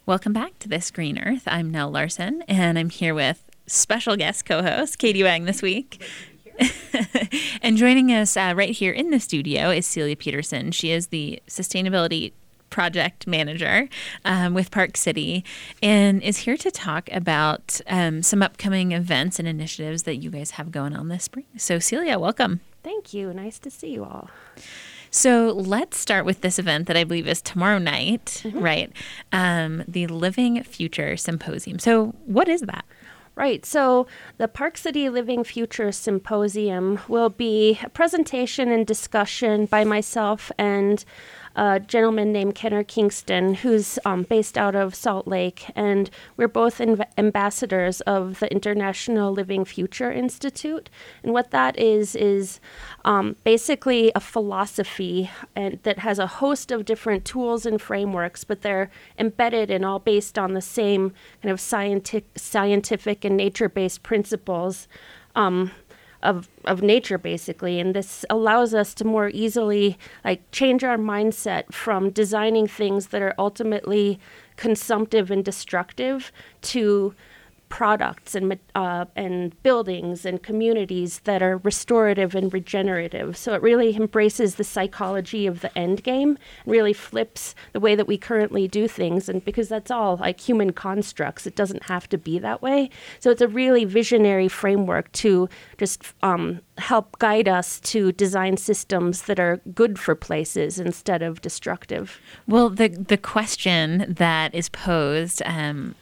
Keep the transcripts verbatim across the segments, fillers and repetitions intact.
Welcome back to This Green Earth. I'm Nell Larson, and I'm here with special guest co-host Katie Wang this week. And joining us uh, right here in the studio is Celia Peterson. She is the Sustainability Project Manager um, with Park City and is here to talk about um, some upcoming events and initiatives that you guys have going on this spring. So Celia, welcome. Thank you. Nice to see you all. So let's start with this event that I believe is tomorrow night, mm-hmm. right? Um, the Living Future Symposium. So what is that? Right. So the Park City Living Future Symposium will be a presentation and discussion by myself and a gentleman named Kenner Kingston, who's um, based out of Salt Lake. And we're both inv- ambassadors of the International Living Future Institute. And what that is, is um, basically a philosophy and that has a host of different tools and frameworks, but they're embedded and all based on the same kind of scientific, scientific and nature-based principles um, of of nature, basically. And this allows us to more easily like change our mindset from designing things that are ultimately consumptive and destructive to products and uh, and buildings and communities that are restorative and regenerative. So it really embraces the psychology of the end game and really flips the way that we currently do things. And because that's all like human constructs, it doesn't have to be that way. So it's a really visionary framework to just um, help guide us to design systems that are good for places instead of destructive. Well, the the question that is posed um,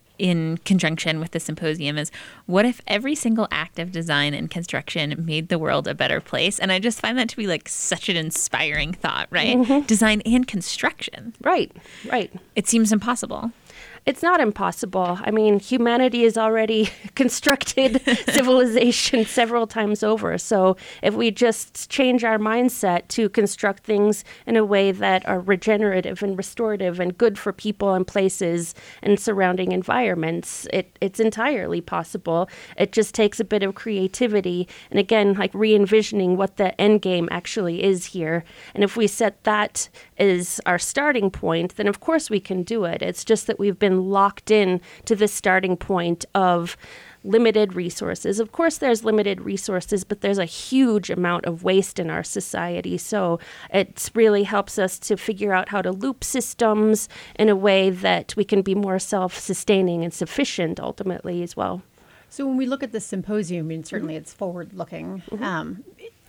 in conjunction with the symposium is, what if every single act of design and construction made the world a better place? And I just find that to be like such an inspiring thought, right? Mm-hmm. Design and construction. Right, right. It seems impossible. It's not impossible. I mean, humanity has already constructed civilization several times over. So if we just change our mindset to construct things in a way that are regenerative and restorative and good for people and places and surrounding environments, it, it's entirely possible. It just takes a bit of creativity and, again, like re-envisioning what the end game actually is here. And if we set that as our starting point, then of course we can do it. It's just that we've been locked in to this starting point of limited resources. Of course, there's limited resources, but there's a huge amount of waste in our society. So it really helps us to figure out how to loop systems in a way that we can be more self-sustaining and sufficient ultimately as well. So when we look at the symposium, I mean, certainly mm-hmm. it's forward-looking. Mm-hmm. Um,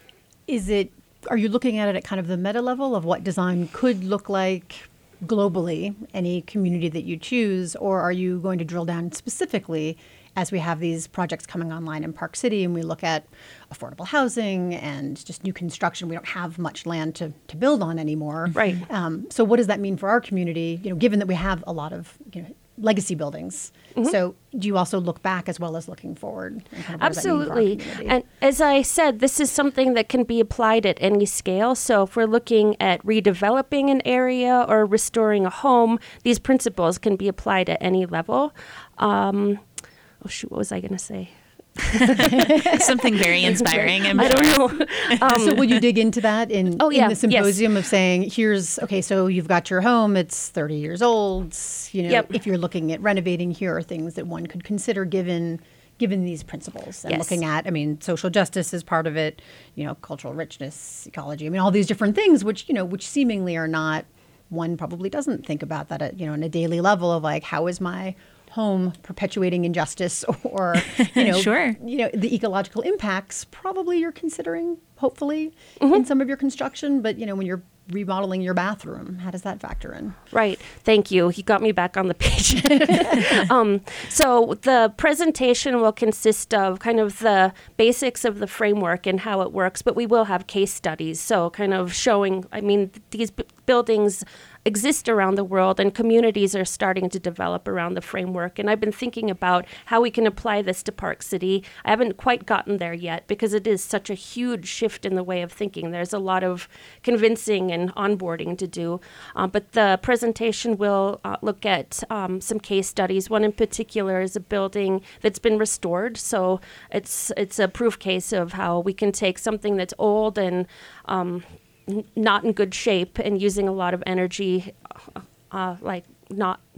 is it, are you looking at it at kind of the meta level of what design could look like globally, any community that you choose, or are you going to drill down specifically as we have these projects coming online in Park City and we look at affordable housing and just new construction? We don't have much land to, to build on anymore. Right. Um, so what does that mean for our community, you know, given that we have a lot of, you know, legacy buildings? Mm-hmm. So do you also look back as well as looking forward? And kind of Absolutely. And as I said, this is something that can be applied at any scale. So if we're looking at redeveloping an area or restoring a home, these principles can be applied at any level. Um, oh, shoot, what was I going to say? Something very inspiring. I'm I sure. don't know. Um, so would you dig into that in, oh, yeah, in the symposium yes. of saying, here's, okay, so you've got your home, it's thirty years old. You know, yep. if you're looking at renovating, here are things that one could consider given given these principles. And yes. looking at, I mean, social justice is part of it, you know, cultural richness, ecology, I mean, all these different things, which, you know, which seemingly are not, one probably doesn't think about that at, you know, on a daily level of like, how is my home perpetuating injustice, or, you know, sure. you know, the ecological impacts probably you're considering, hopefully, mm-hmm. in some of your construction. But, you know, when you're remodeling your bathroom, how does that factor in? Right. Thank you. You got me back on the page. um, so the presentation will consist of kind of the basics of the framework and how it works, but we will have case studies. So kind of showing, I mean, these b- buildings exist around the world and communities are starting to develop around the framework. And I've been thinking about how we can apply this to Park City. I haven't quite gotten there yet because it is such a huge shift in the way of thinking. There's a lot of convincing and onboarding to do. Uh, but the presentation will uh, look at um, some case studies. One in particular is a building that's been restored. So it's it's a proof case of how we can take something that's old and um, not in good shape and using a lot of energy, uh, like not not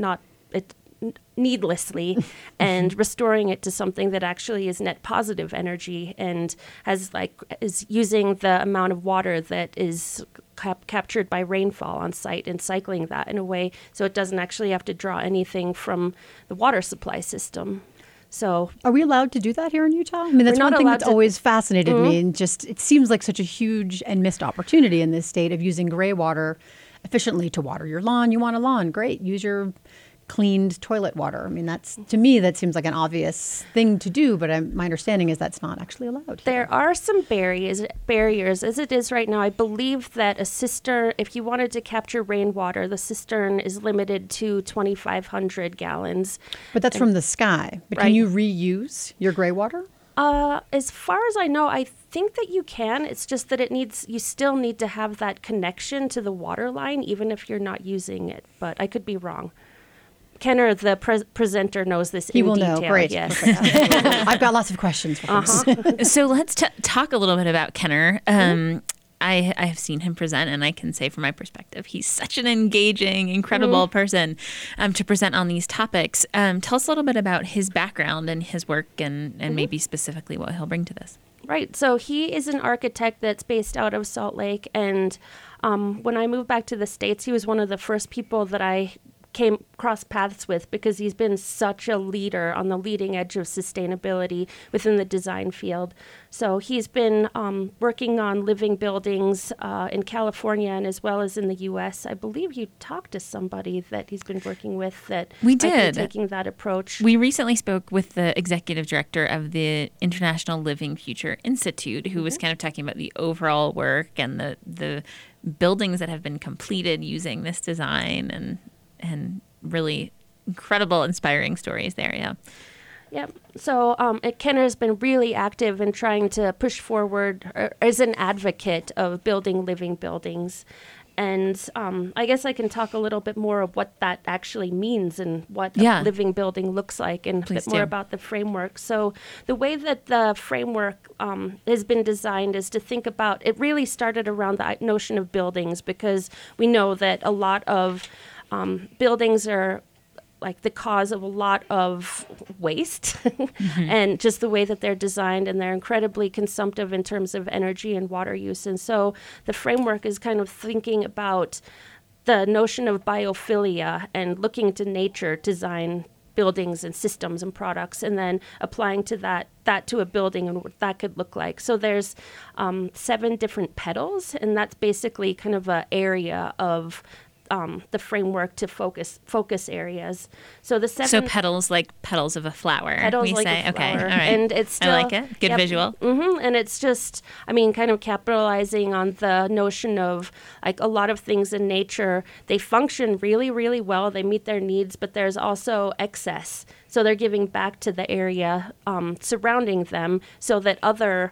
it needlessly and restoring it to something that actually is net positive energy and has like is using the amount of water that is cap- captured by rainfall on site and cycling that in a way so it doesn't actually have to draw anything from the water supply system. So are we allowed to do that here in Utah? I mean, that's one thing that's to, always fascinated mm-hmm. me, and just it seems like such a huge and missed opportunity in this state of using gray water efficiently to water your lawn. You want a lawn, great, use your cleaned toilet water. I mean, that's to me, that seems like an obvious thing to do, but I'm, my understanding is that's not actually allowed. There here. are some barriers, barriers as it is right now. I believe that a cistern, if you wanted to capture rainwater, the cistern is limited to twenty-five hundred gallons. But that's and, from the sky. But right. Can you reuse your gray water? Uh, as far as I know, I think that you can. It's just that it needs, you still need to have that connection to the water line, even if you're not using it. But I could be wrong. Kenner, the pre- presenter, knows this he in will detail. Know. Great. Yes. I've got lots of questions for uh-huh. So let's t- talk a little bit about Kenner. Um, mm-hmm. I, I have seen him present, and I can say from my perspective, he's such an engaging, incredible mm-hmm. person um, to present on these topics. Um, tell us a little bit about his background and his work and, and mm-hmm. maybe specifically what he'll bring to this. Right. So he is an architect that's based out of Salt Lake. And um, when I moved back to the States, he was one of the first people that I came cross paths with because he's been such a leader on the leading edge of sustainability within the design field. So he's been um, working on living buildings uh, in California and as well as in the U S. I believe you talked to somebody that he's been working with that we did taking that approach. We recently spoke with the executive director of the International Living Future Institute, who mm-hmm. was kind of talking about the overall work and the the buildings that have been completed using this design and and really incredible, inspiring stories there, yeah. Yep. So um, Kenner has been really active in trying to push forward or, as an advocate of building living buildings. And um, I guess I can talk a little bit more of what that actually means and what yeah. a living building looks like and Please a bit do. more about the framework. So the way that the framework um, has been designed is to think about, it really started around the notion of buildings because we know that a lot of Um, buildings are like the cause of a lot of waste mm-hmm. and just the way that they're designed, and they're incredibly consumptive in terms of energy and water use. And so the framework is kind of thinking about the notion of biophilia and looking to nature to design buildings and systems and products, and then applying to that that to a building and what that could look like. So there's um, seven different petals, and that's basically kind of an area of Um, the framework to focus focus areas. So the seven so petals like petals of a flower. Petals we like say. a flower. Okay, all right. And it's still, I like it. Good yep, visual. Mm-hmm, and it's just, I mean, kind of capitalizing on the notion of like a lot of things in nature. They function really, really well. They meet their needs, but there's also excess. So they're giving back to the area um, surrounding them, so that other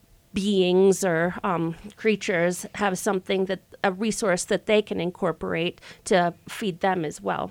beings or um, creatures have something that a resource that they can incorporate to feed them as well.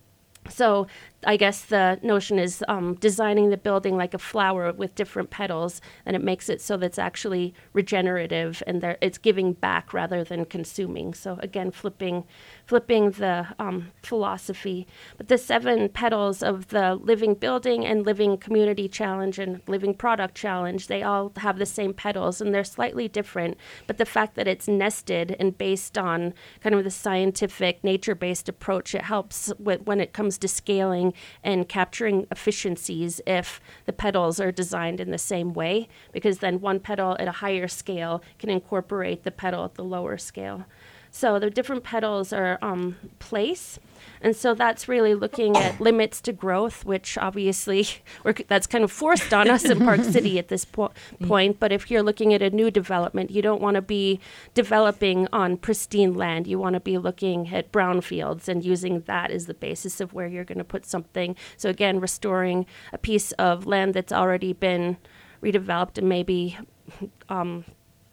So I guess the notion is um, designing the building like a flower with different petals, and it makes it so that it's actually regenerative and it's giving back rather than consuming. So again, flipping flipping the um, philosophy. But the seven petals of the Living Building and Living Community Challenge and Living Product Challenge, they all have the same petals, and they're slightly different. But the fact that it's nested and based on kind of the scientific, nature-based approach, it helps with, when it comes to scaling and capturing efficiencies if the petals are designed in the same way, because then one petal at a higher scale can incorporate the petal at the lower scale. So the different petals are um, place, and so that's really looking at limits to growth, which obviously we're, that's kind of forced on us in Park City at this po- point. But if you're looking at a new development, you don't want to be developing on pristine land. You want to be looking at brownfields and using that as the basis of where you're going to put something. So again, restoring a piece of land that's already been redeveloped and maybe um,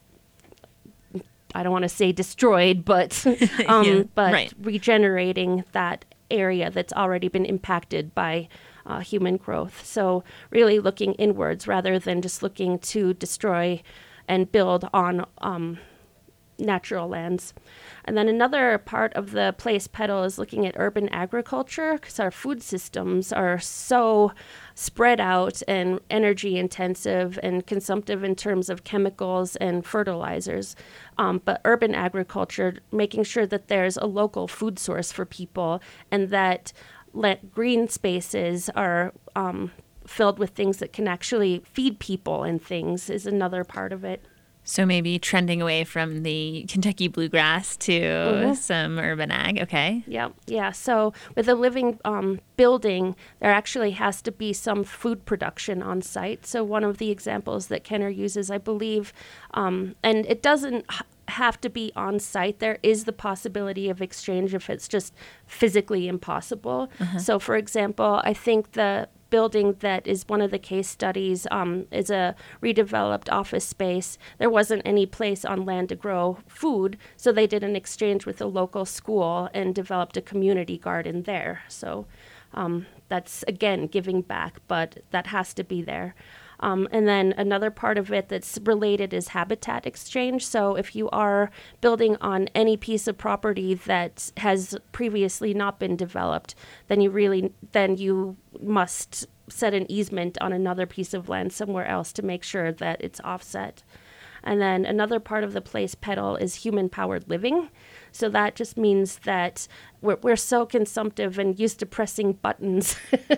I don't want to say destroyed, but um, yeah, but right. regenerating that area that's already been impacted by uh, human growth. So really looking inwards rather than just looking to destroy and build on um, natural lands. And then another part of the place petal is looking at urban agriculture, because our food systems are so spread out and energy intensive and consumptive in terms of chemicals and fertilizers. Um, but urban agriculture, making sure that there's a local food source for people and that let green spaces are um, filled with things that can actually feed people and things is another part of it. So maybe trending away from the Kentucky bluegrass to mm-hmm. some urban ag. Okay. Yeah. Yeah. So with a living um, building, there actually has to be some food production on site. So one of the examples that Kenner uses, I believe, um, and it doesn't h- have to be on site. There is the possibility of exchange if it's just physically impossible. Uh-huh. So for example, I think the building that is one of the case studies um, is a redeveloped office space. There wasn't any place on land to grow food, so they did an exchange with a local school and developed a community garden there. So um, that's, again, giving back, but that has to be there. Um, and then another part of it that's related is habitat exchange. So if you are building on any piece of property that has previously not been developed, then you really then you must set an easement on another piece of land somewhere else to make sure that it's offset. And then another part of the place petal is human-powered living. So that just means that we're, we're so consumptive and used to pressing buttons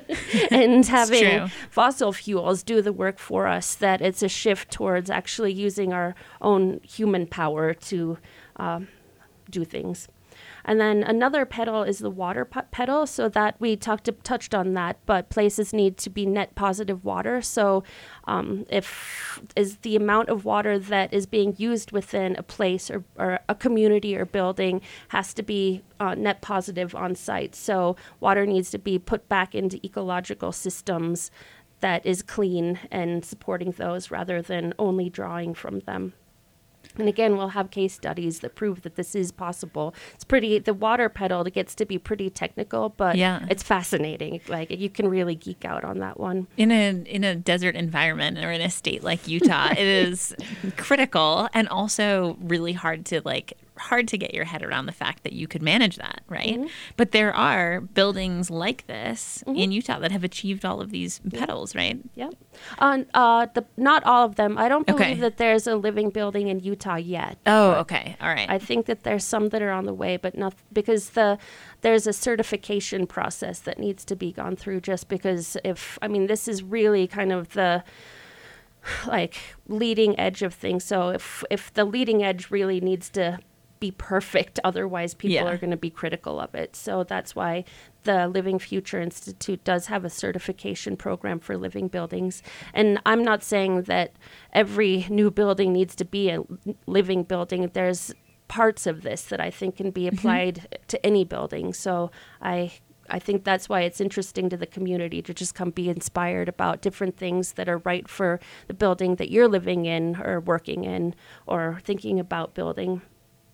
and having fossil fuels do the work for us that it's a shift towards actually using our own human power to um, do things. And then another petal is the water petal. So that we talked to, touched on that, but places need to be net positive water. So um, if is the amount of water that is being used within a place or, or a community or building has to be uh, net positive on site. So water needs to be put back into ecological systems that is clean and supporting those rather than only drawing from them. And again, we'll have case studies that prove that this is possible. It's pretty, the water petal gets to be pretty technical, but yeah. It's fascinating. Like, you can really geek out on that one. In a in a desert environment or in a state like Utah, it is critical and also really hard to like hard to get your head around the fact that you could manage that, right? Mm-hmm. But there are buildings like this mm-hmm. in Utah that have achieved all of these petals, right? Yeah. Uh, uh, the, not all of them. I don't believe okay. that there's a living building in Utah yet. Oh, okay. All right. I think that there's some that are on the way, but not because the there's a certification process that needs to be gone through just because if, I mean, this is really kind of the like leading edge of things. So if if the leading edge really needs to be perfect, otherwise people yeah. are going to be critical of it. So that's why the Living Future Institute does have a certification program for living buildings. And I'm not saying that every new building needs to be a living building. There's parts of this that I think can be applied mm-hmm. to any building. So I I think that's why it's interesting to the community to just come be inspired about different things that are right for the building that you're living in or working in or thinking about building.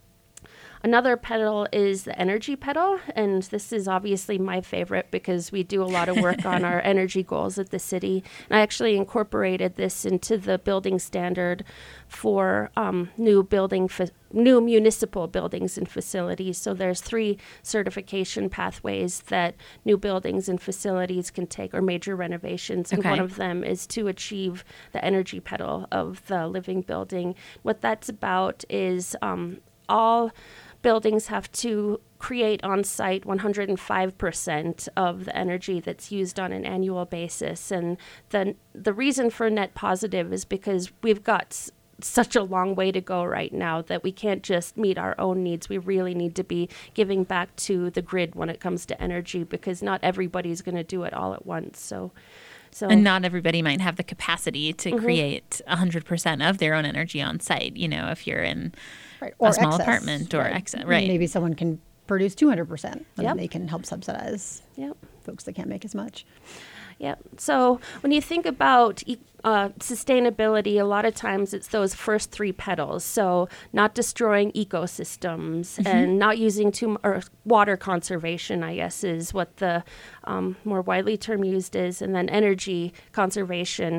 Another petal is the energy petal, and this is obviously my favorite because we do a lot of work on our energy goals at the city. And I actually incorporated this into the building standard for um, new building, fa- new municipal buildings and facilities. So there's three certification pathways that new buildings and facilities can take, or major renovations. And okay. one of them is to achieve the energy petal of the living building. What that's about is um, all buildings have to create on site one hundred five percent of the energy that's used on an annual basis. And the the reason for net positive is because we've got s- such a long way to go right now that we can't just meet our own needs. We really need to be giving back to the grid when it comes to energy because not everybody's going to do it all at once. So So, and not everybody might have the capacity to mm-hmm. create one hundred percent of their own energy on site, you know, if you're in right. a small excess, apartment or right. excess. Right. Maybe someone can produce two hundred percent and yep. they can help subsidize yep. folks that can't make as much. Yeah. So when you think about uh, sustainability, a lot of times it's those first three petals. So not destroying ecosystems mm-hmm. and not using too much, or water conservation, I guess, is what the um, more widely term used is. And then energy conservation.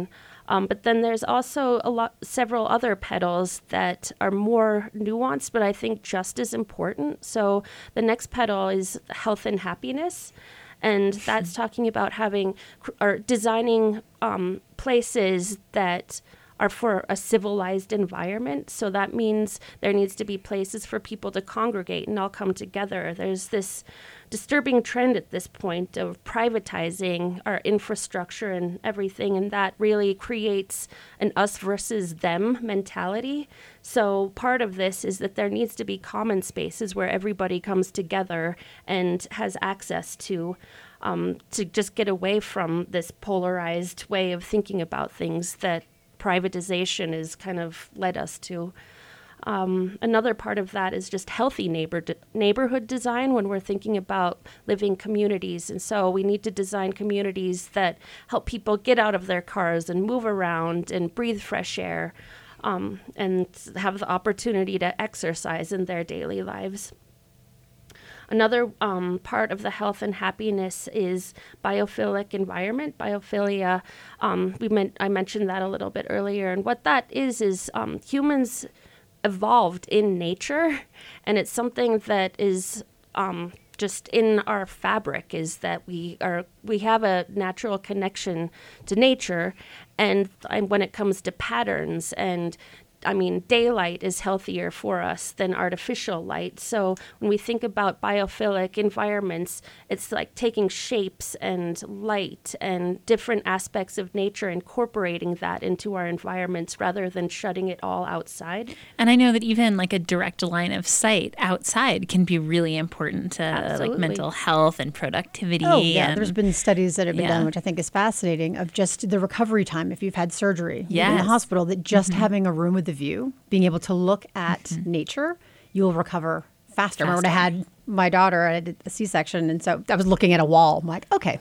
Um, but then there's also a lot, several other petals that are more nuanced, but I think just as important. So the next petal is health and happiness. And that's talking about having or designing um, places that are for a civilized environment. So that means there needs to be places for people to congregate and all come together. There's this disturbing trend at this point of privatizing our infrastructure and everything, and that really creates an us versus them mentality. So part of this is that there needs to be common spaces where everybody comes together and has access to um, to just get away from this polarized way of thinking about things that privatization has kind of led us to. Um, another part of that is just healthy neighbor de- neighborhood design when we're thinking about living communities. And so we need to design communities that help people get out of their cars and move around and breathe fresh air um, and have the opportunity to exercise in their daily lives. Another um, part of the health and happiness is biophilic environment. Biophilia, um, we meant, I mentioned that a little bit earlier. And what that is, is um, humans evolved in nature. And it's something that is um, just in our fabric, is that we are we have a natural connection to nature. And, and when it comes to patterns and I mean, daylight is healthier for us than artificial light. So when we think about biophilic environments, it's like taking shapes and light and different aspects of nature, incorporating that into our environments rather than shutting it all outside. And I know that even like a direct line of sight outside can be really important to Absolutely. like mental health and productivity. Oh, yeah. And, There's been studies that have been yeah. done, which I think is fascinating, of just the recovery time if you've had surgery in Yes. the hospital, that just Mm-hmm. having a room with the view, being able to look at Mm-hmm. nature, you'll recover faster. I remember when I Faster. had my daughter, I did a C-section, and so I was looking at a wall. I'm like, okay,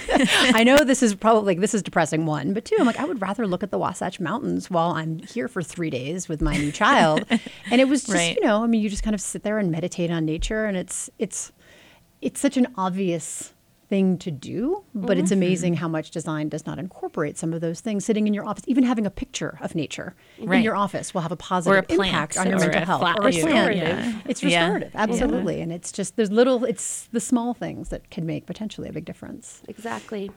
I know this is probably, this is depressing, one, but two, I'm like, I would rather look at the Wasatch Mountains while I'm here for three days with my new child. And it was just, Right. you know, I mean, you just kind of sit there and meditate on nature, and it's, it's, it's such an obvious thing to do, but it's amazing how much design does not incorporate some of those things. Sitting in your office, even having a picture of nature Right. in your office will have a positive Or a plant, impact on your or mental a health. flower, Or a you know, plant. yeah. It's Yeah. restorative, absolutely. And it's just, there's little, it's the small things that can make potentially a big difference. Exactly.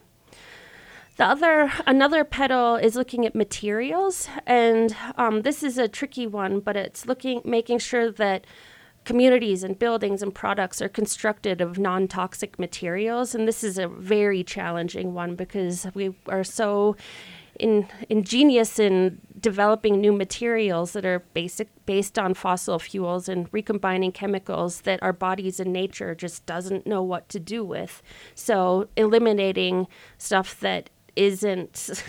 The other, another petal is looking at materials, and um, this is a tricky one, but it's looking, making sure that communities and buildings and products are constructed of non-toxic materials. And this is a very challenging one because we are so in, ingenious in developing new materials that are basic, based on fossil fuels and recombining chemicals that our bodies and nature just doesn't know what to do with. So eliminating stuff that isn't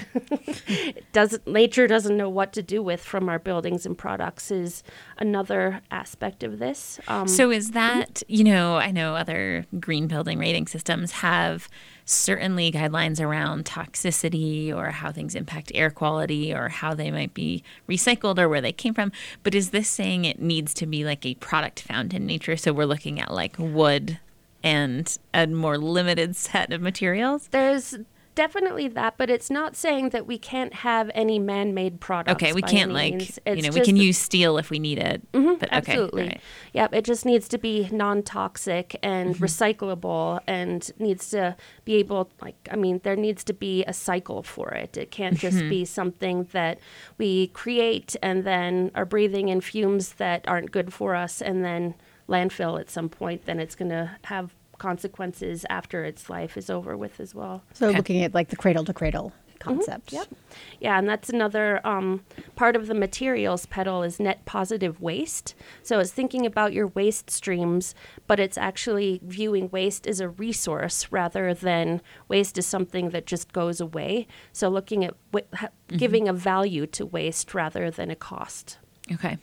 doesn't nature doesn't know what to do with from our buildings and products is another aspect of this. Um, So is that, you know, I know other green building rating systems have certainly guidelines around toxicity or how things impact air quality or how they might be recycled or where they came from. But is this saying it needs to be like a product found in nature? So we're looking at like wood and a more limited set of materials? there's definitely that, but it's not saying that we can't have any man-made products. Okay, we by can't any like, means. you It's know, we just can that- use steel if we need it. Mhm, But okay, absolutely. all right. Yep, it just needs to be non-toxic and Mm-hmm. recyclable, and needs to be able, like, I mean, there needs to be a cycle for it. It can't just Mm-hmm. be something that we create and then are breathing in fumes that aren't good for us and then landfill at some point. Then it's going to have consequences after its life is over with as well. So Okay. looking at like the cradle to cradle concept. Yep. Yeah, and that's another um, part of the materials petal is net positive waste. So it's thinking about your waste streams, but it's actually viewing waste as a resource rather than waste as something that just goes away. So looking at w- ha- giving a value to waste rather than a cost. Okay.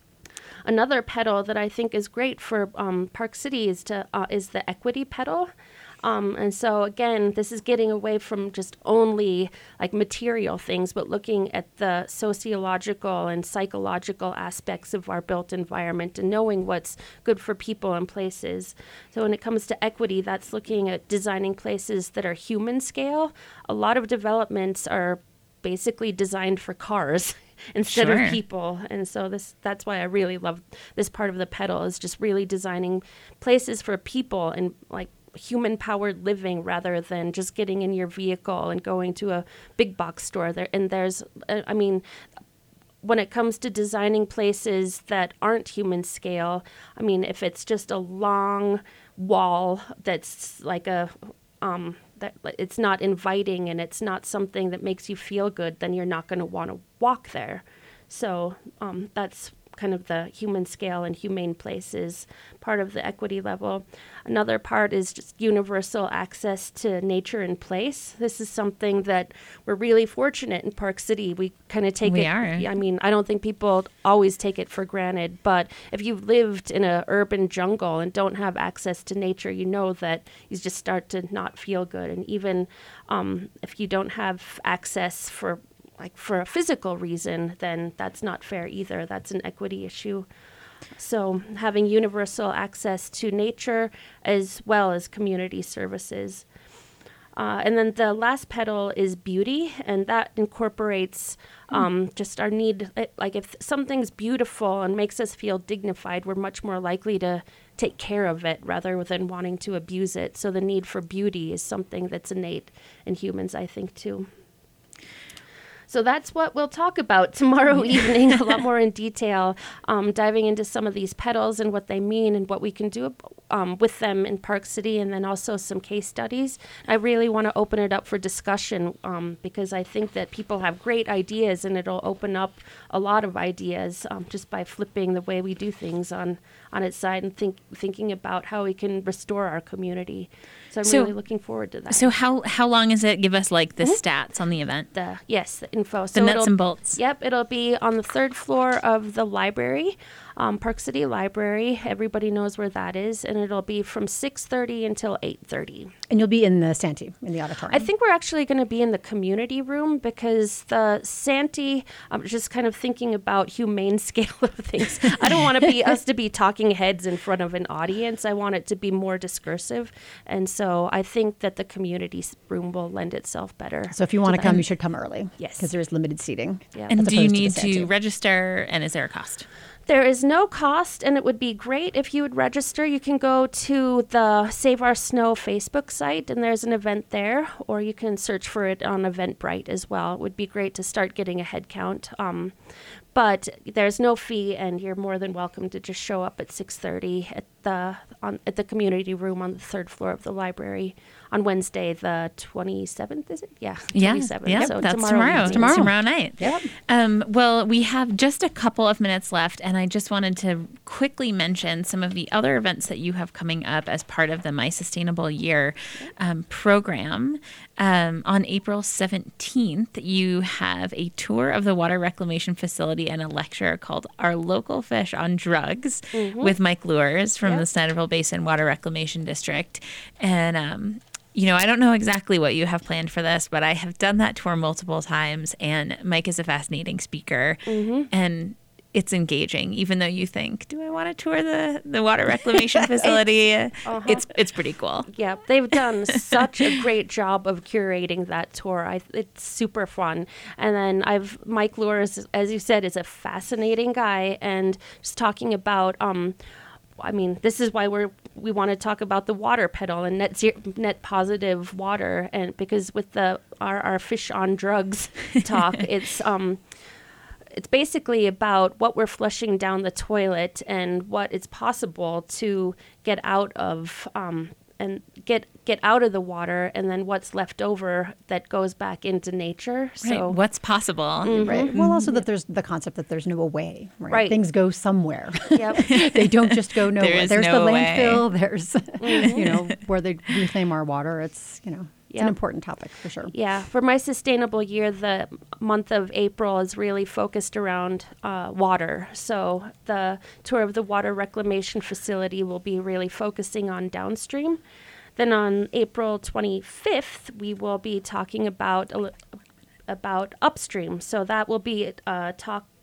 Another petal that I think is great for um, Park City is to uh, is the equity petal. Um, and so again, this is getting away from just only like material things, but looking at the sociological and psychological aspects of our built environment and knowing what's good for people and places. So when it comes to equity, that's looking at designing places that are human scale. A lot of developments are basically designed for cars instead Sure. of people. And so this that's why I really love this part of the pedal, is just really designing places for people and like human powered living rather than just getting in your vehicle and going to a big box store there. And there's, uh, I mean, when it comes to designing places that aren't human scale, I mean, if it's just a long wall that's like a, um, that it's not inviting and it's not something that makes you feel good, then you're not going to want to walk there. So um, that's kind of the human scale and humane places part of the equity level. Another part is just universal access to nature and place. This is something that we're really fortunate in Park City. We kind of take We it. are. I mean, I don't think people always take it for granted, but if you've lived in an urban jungle and don't have access to nature, you know that you just start to not feel good. And even um, if you don't have access for like for a physical reason, then that's not fair either. That's an equity issue. So having universal access to nature as well as community services. Uh, and then the last pedal is beauty, and that incorporates um, just our need, like if something's beautiful and makes us feel dignified, we're much more likely to take care of it rather than wanting to abuse it. So the need for beauty is something that's innate in humans, I think, too. So that's what we'll talk about tomorrow evening, a lot more in detail, um, diving into some of these pedals and what they mean and what we can do um, with them in Park City, and then also some case studies. I really want to open it up for discussion um, because I think that people have great ideas, and it'll open up a lot of ideas um, just by flipping the way we do things on, on its side and think, thinking about how we can restore our community. So I'm So- really looking forward to that. So how how long is it? Give us like the stats on the event. the yes, the info. The So nuts it'll- and bolts. Yep, it'll be on the third floor of the library, um, Park City Library. Everybody knows where that is, and it'll be from six thirty until eight thirty. And you'll be in the Santee, in the auditorium. I think we're actually going to be in the community room because the Santee, I'm just kind of thinking about humane scale of things. I don't want to be us to be talking heads in front of an audience. I want it to be more discursive. And so I think that the community s- room will lend itself better. So if you want to that. come, you should come early. Yes. Because there is limited seating. Yeah. And as do you opposed to the need Santee. to register, and is there a cost? There is no cost, and it would be great if you would register. You can go to the Save Our Snow Facebook site, and there's an event there, or you can search for it on Eventbrite as well. It would be great to start getting a head count. Um, but there's no fee, and you're more than welcome to just show up at six thirty at the on at the community room on the third floor of the library on Wednesday, the twenty-seventh. Is it? Yeah, Yeah, twenty-seventh. yeah, So that's tomorrow. evening. Tomorrow, tomorrow night. Yep. Um, well, we have just a couple of minutes left, and I just wanted to quickly mention some of the other events that you have coming up as part of the My Sustainable Year um, program. Um, on April seventeenth, you have a tour of the water reclamation facility and a lecture called Our Local Fish on Drugs with Mike Lures from Yep. the Snyderville Basin Water Reclamation District. And um, you know, I don't know exactly what you have planned for this, but I have done that tour multiple times, and Mike is a fascinating speaker, and it's engaging. Even though you think, do I want to tour the, the water reclamation facility? It's it's pretty cool. Yeah, they've done such a great job of curating that tour. I, it's super fun. And then I've Mike Lures, as you said, is a fascinating guy, and just talking about. Um, I mean, this is why we're we want to talk about the water pedal and net zero, net positive water, and because with the our, our fish on drugs talk, it's um. It's basically about what we're flushing down the toilet and what it's possible to get out of um, and get get out of the water, and then what's left over that goes back into nature. Right. So What's possible? Right. Well, also that there's the concept that there's no away. Right. Right. Things go somewhere. Yep. They don't just go nowhere. There is there's no the away. landfill. There's, you know, where they reclaim our water. It's, you know, it's an Yep. important topic for sure. Yeah, for My Sustainable Year, the month of April is really focused around uh, water. So the tour of the water reclamation facility will be really focusing on downstream. Then on April twenty-fifth, we will be talking about a li- about upstream. So that will be a talk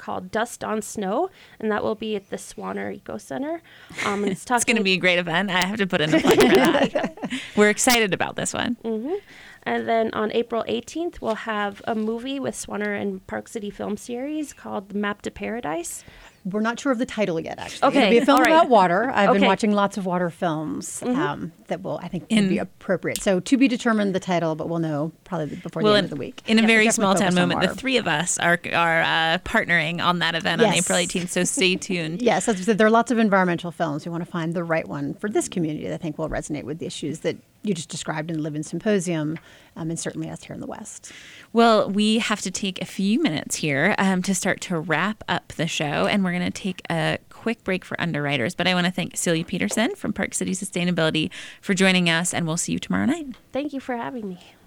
called Dust on Snow, and that will be at the Swanner Eco Center. Um, and it's talking. It's going to be a great event. I have to put in a plug for that. We're excited about this one. Mm-hmm. And then on April eighteenth, we'll have a movie with Swanner and Park City Film Series called Map to Paradise. We're not sure of the title yet, actually. Okay, It'll be a film all right. about water. I've Okay. been watching lots of water films Mm-hmm. um, that will, I think, In- would be appropriate. So to be determined the title, but we'll know probably before Well, the in, end of the week. in a Yeah, very definitely small town focus on moment, the water. three of us are are uh, partnering on that event on Yes. April eighteenth. So stay tuned. Yes, as I said, there are lots of environmental films. We want to find the right one for this community that I think will resonate with the issues that you just described in the Live In Symposium, um, and certainly us here in the West. Well, we have to take a few minutes here um, to start to wrap up the show, and we're going to take a quick break for underwriters. But I want to thank Celia Peterson from Park City Sustainability for joining us, and we'll see you tomorrow night. Thank you for having me.